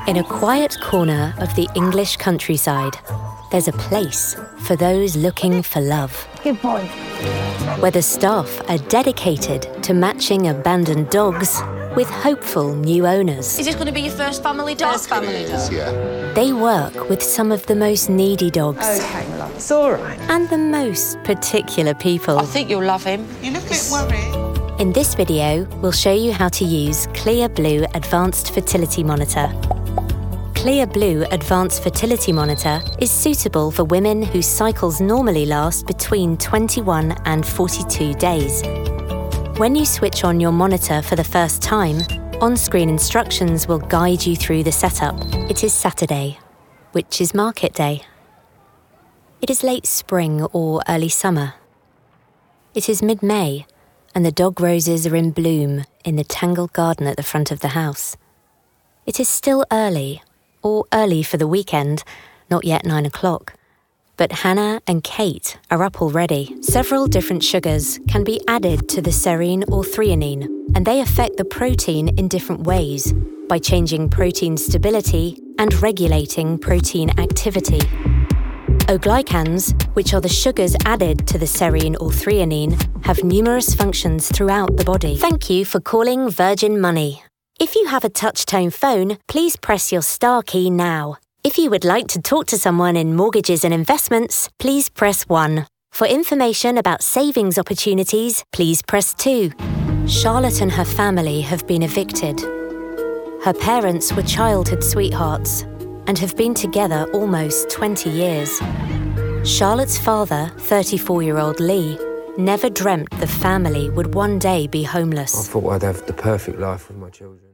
In a quiet corner of the English countryside, there's a place for those looking for love. Good boy. Where the staff are dedicated to matching abandoned dogs with hopeful new owners. Is this going to be your first family dog? First family dog. Yeah. They work with some of the most needy dogs Okay, my love, it's all right. and the most particular people. I think you'll love him. You look a bit worried. In this video, we'll show you how to use Clear Blue Advanced Fertility Monitor. Clear Blue Advanced Fertility Monitor is suitable for women whose cycles normally last between 21 and 42 days. When you switch on your monitor for the first time, on-screen instructions will guide you through the setup. It is Saturday, which is market day. It is late spring or early summer. It is mid-May, and the dog roses are in bloom in the tangled garden at the front of the house. It is still early, or early for the weekend, not yet 9 o'clock. But Hannah and Kate are up already. Several different sugars can be added to the serine or threonine, and they affect the protein in different ways by changing protein stability and regulating protein activity. Oglycans, which are the sugars added to the serine or threonine, have numerous functions throughout the body. Thank you for calling Virgin Money. If you have a touch-tone phone, please press your star key now. If you would like to talk to someone in mortgages and investments, please press 1. For information about savings opportunities, please press 2. Charlotte and her family have been evicted. Her parents were childhood sweethearts and have been together almost 20 years. Charlotte's father, 34-year-old Lee, never dreamt the family would one day be homeless. I thought I'd have the perfect life with my children.